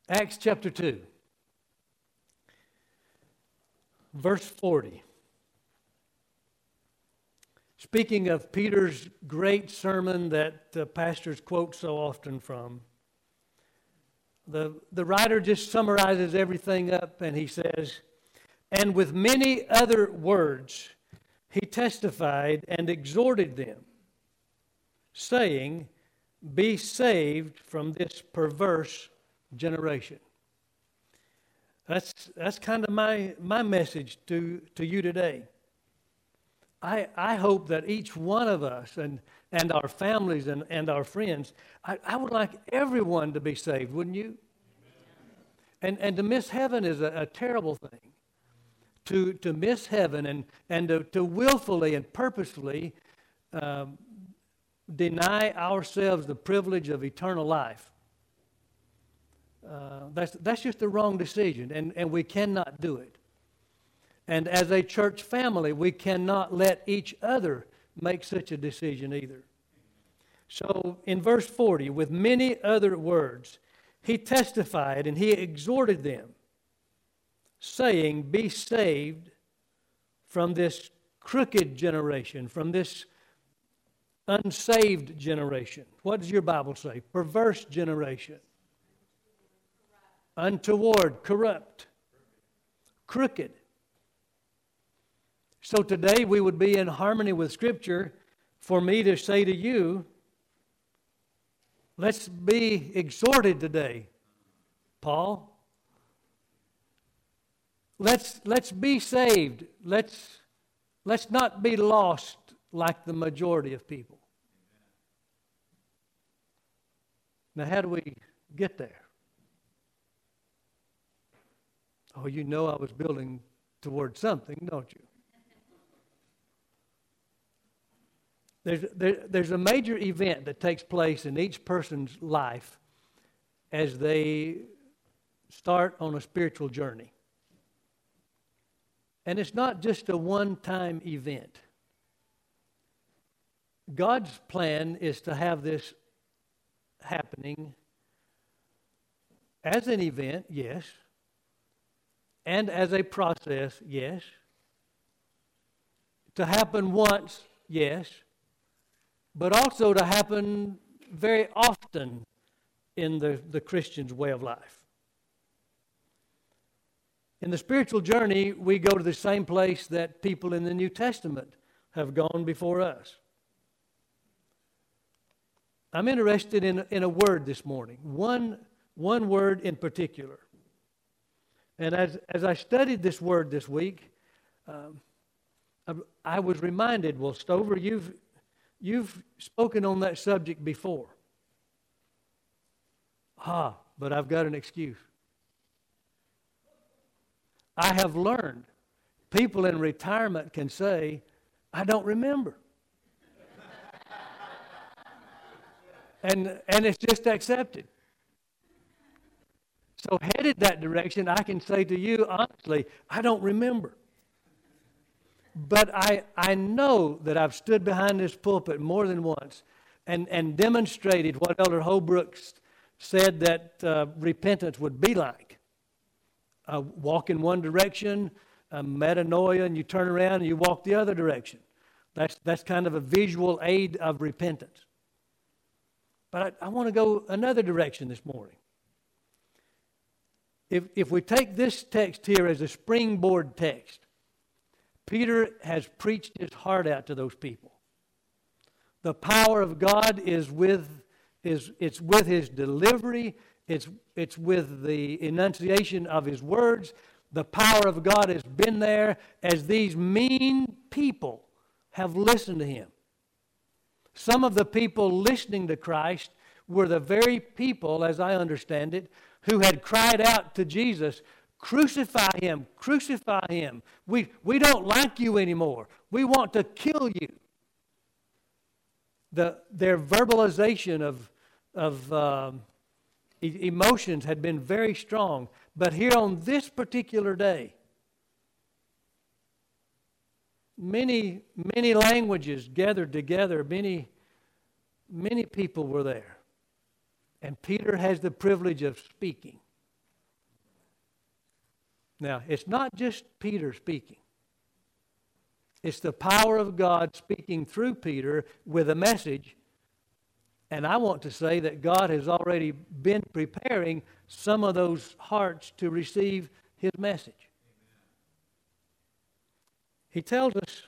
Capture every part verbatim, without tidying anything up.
Acts chapter two, verse forty. Speaking of Peter's great sermon that uh, pastors quote so often from, the, the writer just summarizes everything up and he says, "And with many other words he testified and exhorted them, saying, Be saved from this perverse generation." That's that's kind of my my message to, to you today. I I hope that each one of us and, and our families and, and our friends, I, I would like everyone to be saved, wouldn't you? And and to miss heaven is a, a terrible thing. To to miss heaven and, and to, to willfully and purposefully um, deny ourselves the privilege of eternal life. Uh, that's that's just the wrong decision, and, and we cannot do it. And as a church family, we cannot let each other make such a decision either. So in verse forty, with many other words, he testified and he exhorted them, saying, Be saved from this crooked generation, from this unsaved generation. What does your Bible say? Perverse generation. Untoward, corrupt, crooked. So today we would be in harmony with Scripture for me to say to you, let's be exhorted today, Paul. Let's let's be saved. Let's let's not be lost like the majority of people. Now, how do we get there? Oh, you know I was building towards something, don't you? There's, there, there's a major event that takes place in each person's life as they start on a spiritual journey. And it's not just a one-time event. God's plan is to have this happening as an event, yes, and as a process, yes. To happen once, yes, but also to happen very often in the, the Christian's way of life. In the spiritual journey, we go to the same place that people in the New Testament have gone before us. I'm interested in, in a word this morning, one, one word in particular. And as, as I studied this word this week, um, I, I was reminded, well, Stover, you've, you've spoken on that subject before. Ah, but I've got an excuse. I have learned people in retirement can say, I don't remember. and, and it's just accepted. So headed that direction, I can say to you, honestly, I don't remember. But I, I know that I've stood behind this pulpit more than once and, and demonstrated what Elder Holbrook said that uh, repentance would be like. Uh, walk in one direction, uh, metanoia, and you turn around and you walk the other direction. That's, that's kind of a visual aid of repentance. But I, I want to go another direction this morning. If, if we take this text here as a springboard text, Peter has preached his heart out to those people. The power of God is with is it's with his delivery, it's it's with the enunciation of his words. The power of God has been there as these mean people have listened to him. Some of the people listening to Christ were the very people, as I understand it, who had cried out to Jesus, crucify him, crucify him. We, we don't like you anymore. We want to kill you. The, their verbalization of, of um, e- emotions had been very strong. But here on this particular day, many, many languages gathered together, many, many people were there. And Peter has the privilege of speaking. Now, it's not just Peter speaking. It's the power of God speaking through Peter with a message. And I want to say that God has already been preparing some of those hearts to receive His message. He tells us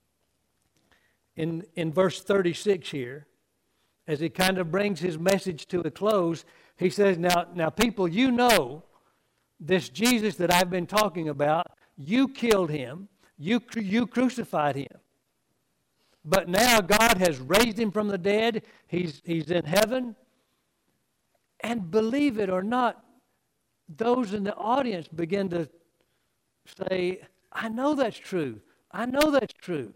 in, in verse thirty-six here, as he kind of brings his message to a close, he says, now, now people, you know this Jesus that I've been talking about, you killed him, you, you crucified him. But now God has raised him from the dead, he's, he's in heaven. And believe it or not, those in the audience begin to say, I know that's true. I know that's true.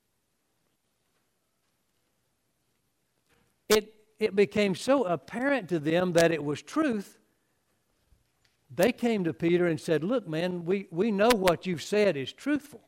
It, it became so apparent to them that it was truth. They came to Peter and said, look, man, we, we know what you've said is truthful.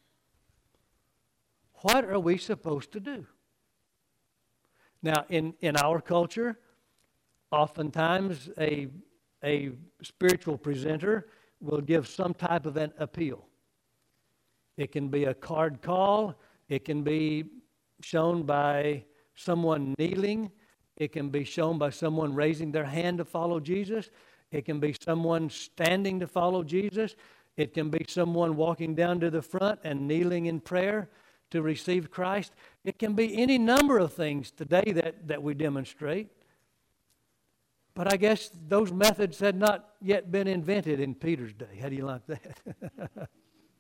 What are we supposed to do? Now, in, in our culture, oftentimes a, a spiritual presenter will give some type of an appeal. It can be a card call. It can be shown by someone kneeling. It can be shown by someone raising their hand to follow Jesus. It can be someone standing to follow Jesus. It can be someone walking down to the front and kneeling in prayer to receive Christ. It can be any number of things today that, that we demonstrate. But I guess those methods had not yet been invented in Peter's day. How do you like that?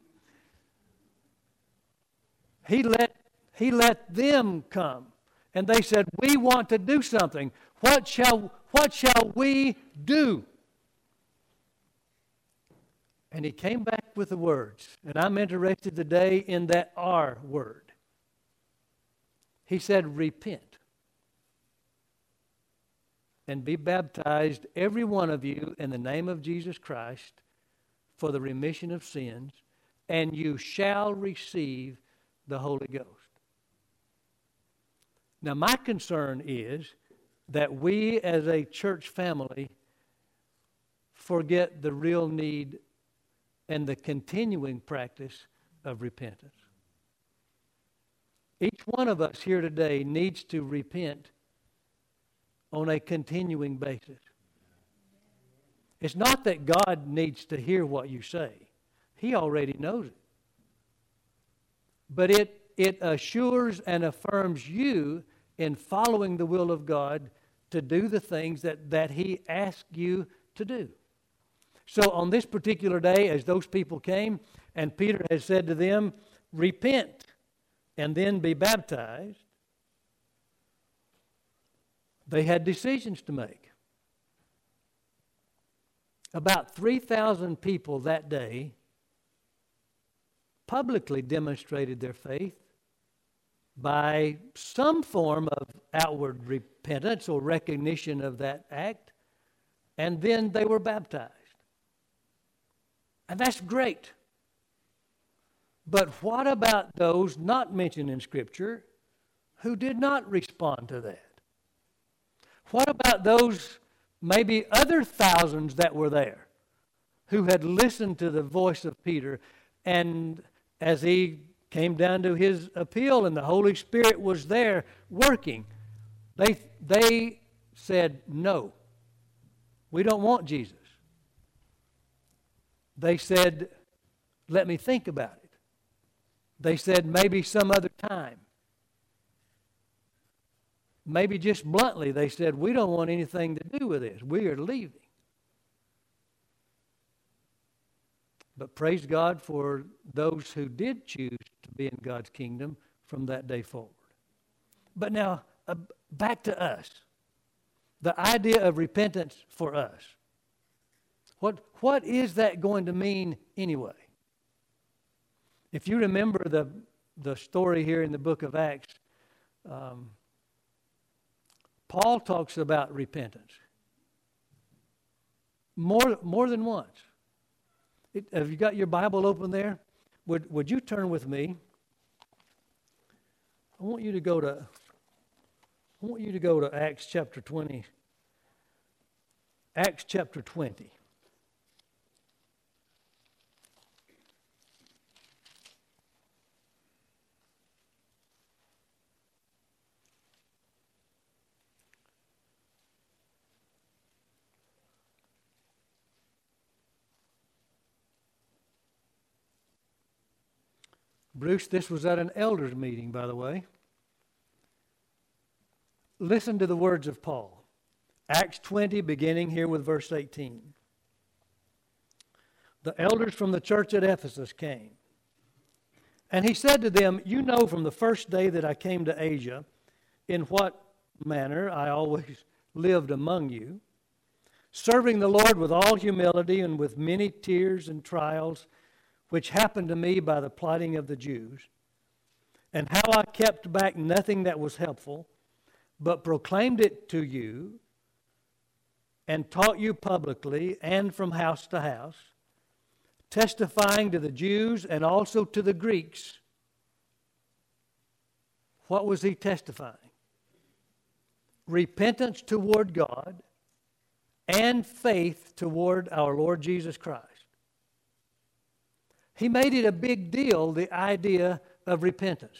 he let he let them come. And they said, we want to do something. What shall, what shall we do? And he came back with the words. And I'm interested today in that R word. He said, repent. And be baptized, every one of you, in the name of Jesus Christ, for the remission of sins, and you shall receive the Holy Ghost. Now, my concern is that we as a church family forget the real need and the continuing practice of repentance. Each one of us here today needs to repent on a continuing basis. It's not that God needs to hear what you say. He already knows it. But it It assures and affirms you in following the will of God to do the things that, that He asked you to do. So on this particular day, as those people came, and Peter has said to them, repent and then be baptized, they had decisions to make. About three thousand people that day publicly demonstrated their faith by some form of outward repentance or recognition of that act, and then they were baptized. And that's great. But what about those not mentioned in Scripture who did not respond to that? What about those maybe other thousands that were there who had listened to the voice of Peter, and as he came down to his appeal and the Holy Spirit was there working, they, they said, no, we don't want Jesus. They said, let me think about it. They said, maybe some other time. Maybe just bluntly, they said, we don't want anything to do with this. We are leaving. But praise God for those who did choose to be in God's kingdom from that day forward. But now, uh, back to us. The idea of repentance for us. What, what is that going to mean anyway? If you remember the, the story here in the book of Acts, um, Paul talks about repentance more, more than once. It, have you got your Bible open there? Would, would you turn with me? I want you to go to I want you to go to Acts chapter twenty. Acts chapter twenty. Bruce, this was at an elders meeting, by the way. Listen to the words of Paul. Acts twenty, beginning here with verse eighteen. The elders from the church at Ephesus came. And he said to them, you know from the first day that I came to Asia, in what manner I always lived among you, serving the Lord with all humility and with many tears and trials, which happened to me by the plotting of the Jews, and how I kept back nothing that was helpful, but proclaimed it to you, and taught you publicly and from house to house, testifying to the Jews and also to the Greeks. What was he testifying? Repentance toward God and faith toward our Lord Jesus Christ. He made it a big deal, the idea of repentance.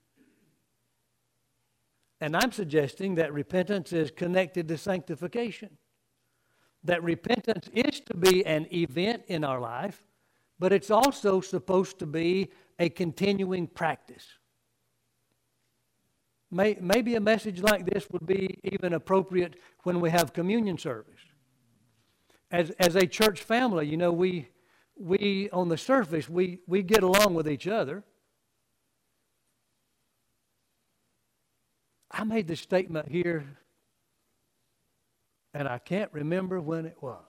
And I'm suggesting that repentance is connected to sanctification. That repentance is to be an event in our life, but it's also supposed to be a continuing practice. May, maybe a message like this would be even appropriate when we have communion service. As, as a church family, you know, we, we on the surface, we, we get along with each other. I made this statement here, and I can't remember when it was.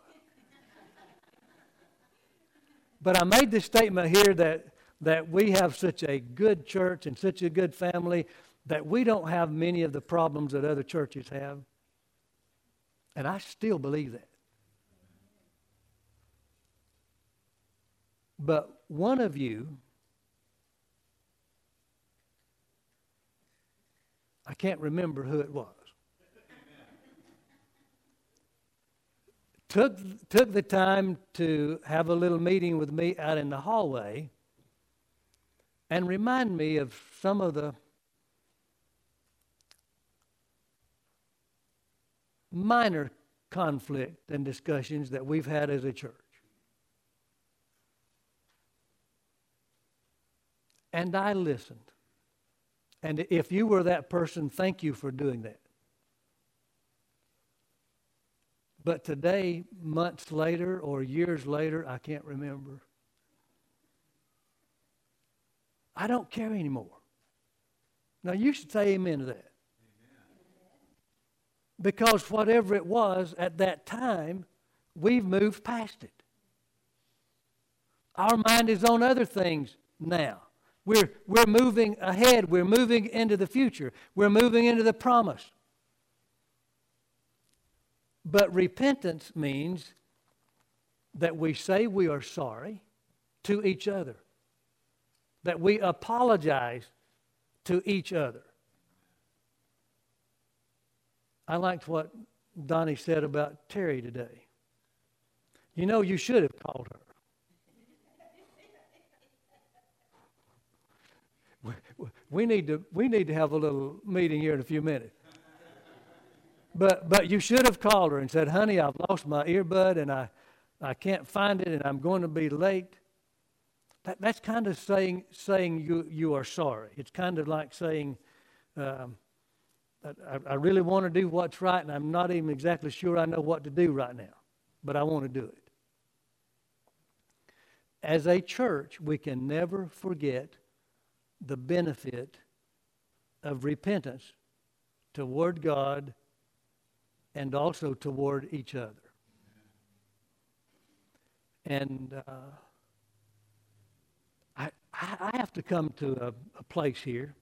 But I made this statement here that, that we have such a good church and such a good family that we don't have many of the problems that other churches have. And I still believe that. But one of you, I can't remember who it was, took, took the time to have a little meeting with me out in the hallway and remind me of some of the minor conflict and discussions that we've had as a church. And I listened. And if you were that person, thank you for doing that. But today, months later or years later, I can't remember, I don't care anymore. Now, you should say amen to that. Amen. Because whatever it was at that time, we've moved past it. Our mind is on other things now. We're, we're moving ahead. We're moving into the future. We're moving into the promise. But repentance means that we say we are sorry to each other, that we apologize to each other. I liked what Donnie said about Terry today. You know, you should have called her. We need to we need to have a little meeting here in a few minutes. But but you should have called her and said, honey, I've lost my earbud and I, I can't find it and I'm going to be late. That, that's kind of saying saying you, you are sorry. It's kind of like saying, um, I, I really want to do what's right and I'm not even exactly sure I know what to do right now, but I want to do it. As a church, we can never forget the benefit of repentance toward God and also toward each other. And uh, I, I have to come to a, a place here,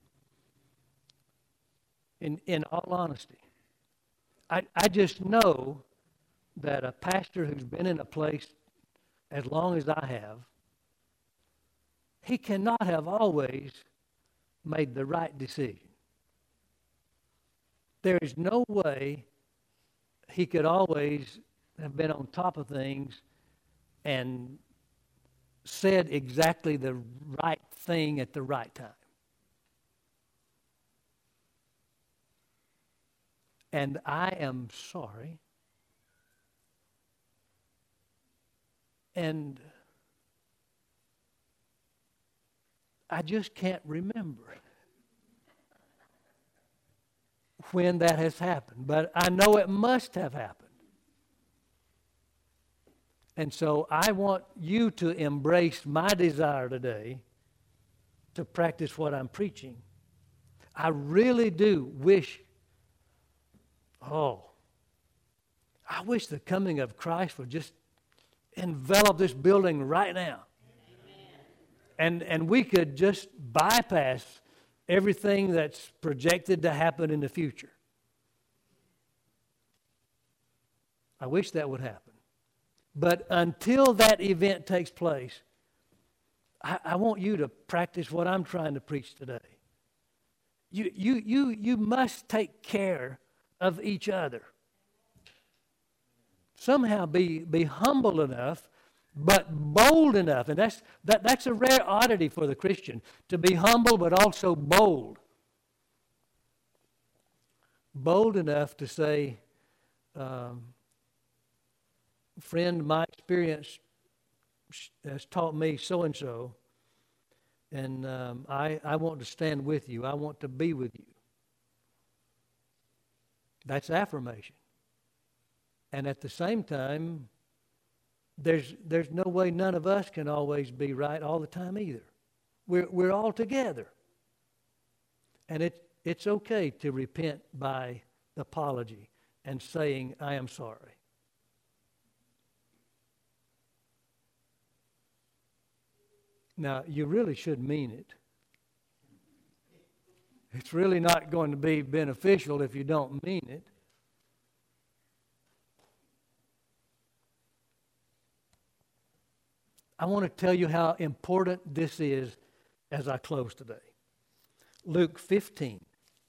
in, in all honesty. I, I just know that a pastor who's been in a place as long as I have, he cannot have always made the right decision. There is no way he could always have been on top of things and said exactly the right thing at the right time. And I am sorry. And I just can't remember when that has happened, but I know it must have happened. And so I want you to embrace my desire today to practice what I'm preaching. I really do wish, oh, I wish the coming of Christ would just envelop this building right now. And, and we could just bypass everything that's projected to happen in the future. I wish that would happen. But until that event takes place, I, I want you to practice what I'm trying to preach today. You, you, you, you must take care of each other. Somehow be, be humble enough, but bold enough. And that's, that, that's a rare oddity for the Christian, to be humble but also bold. Bold enough to say, um, friend, my experience has taught me so-and-so, and um, I, I want to stand with you. I want to be with you. That's affirmation. And at the same time, there's there's no way none of us can always be right all the time either. We're we're all together. And it it's okay to repent by apology and saying, I am sorry. Now, you really should mean it. It's really not going to be beneficial if you don't mean it. I want to tell you how important this is as I close today. Luke fifteen.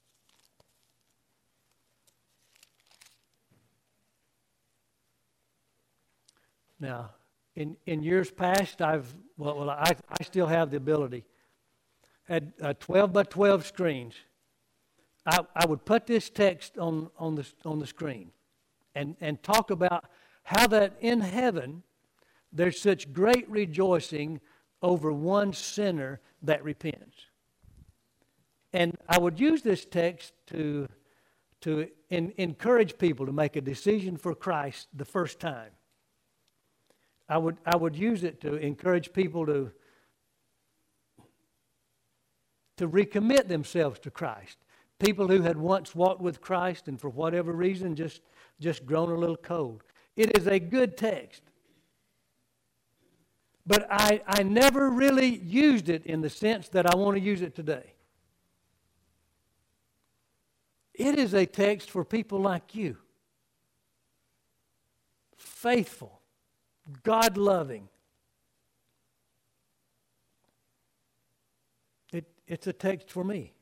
Now, in, in years past, I've, well, well I, I still have the ability. Had uh, twelve by twelve screens. I, I would put this text on, on, the, on the screen and, and talk about how that in heaven, there's such great rejoicing over one sinner that repents. And I would use this text to, to in, encourage people to make a decision for Christ the first time. I would, I would use it to encourage people to, to recommit themselves to Christ. People who had once walked with Christ and for whatever reason just, just grown a little cold. It is a good text. But I, I never really used it in the sense that I want to use it today. It is a text for people like you. Faithful. God-loving. It, it's a text for me.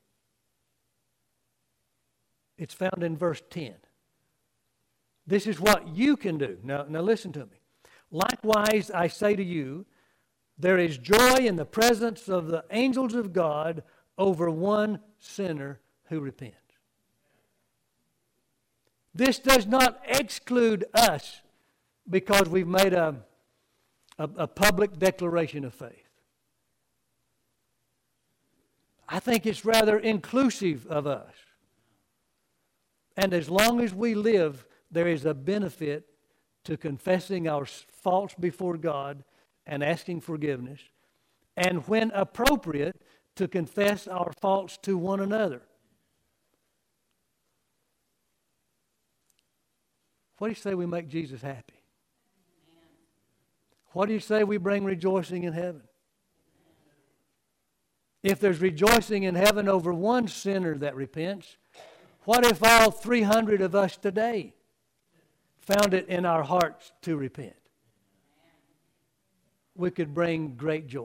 It's found in verse ten. This is what you can do. Now, now listen to me. Likewise, I say to you, there is joy in the presence of the angels of God over one sinner who repents. This does not exclude us because we've made a, a, a public declaration of faith. I think it's rather inclusive of us. And as long as we live, there is a benefit to confessing our faults before God and asking forgiveness, and when appropriate, to confess our faults to one another. What do you say we make Jesus happy? What do you say we bring rejoicing in heaven? If there's rejoicing in heaven over one sinner that repents, what if all three hundred of us today found it in our hearts to repent? We could bring great joy.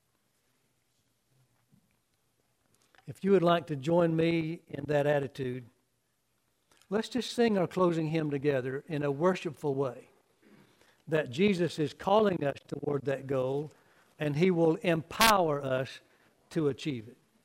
If you would like to join me in that attitude, let's just sing our closing hymn together in a worshipful way. That Jesus is calling us toward that goal, and he will empower us to achieve it.